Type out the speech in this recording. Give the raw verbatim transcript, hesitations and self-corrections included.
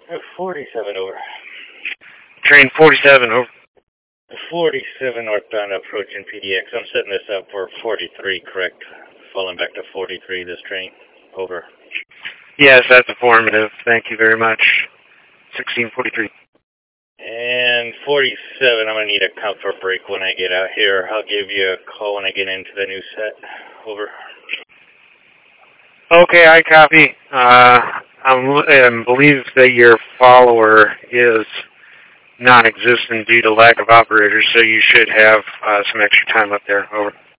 forty-seven over. Train forty-seven over. forty-seven northbound approaching P D X. I'm setting this up for forty-three, correct? Falling back to forty-three, this train. Over. Yes, that's informative. Thank you very much. sixteen forty-three. And forty-seven, I'm going to need a comfort break when I get out here. I'll give you a call when I get into the new set. Over. Okay, I copy. Uh, I believe that your follower is non-existent due to lack of operators, so you should have uh, some extra time up there. Over.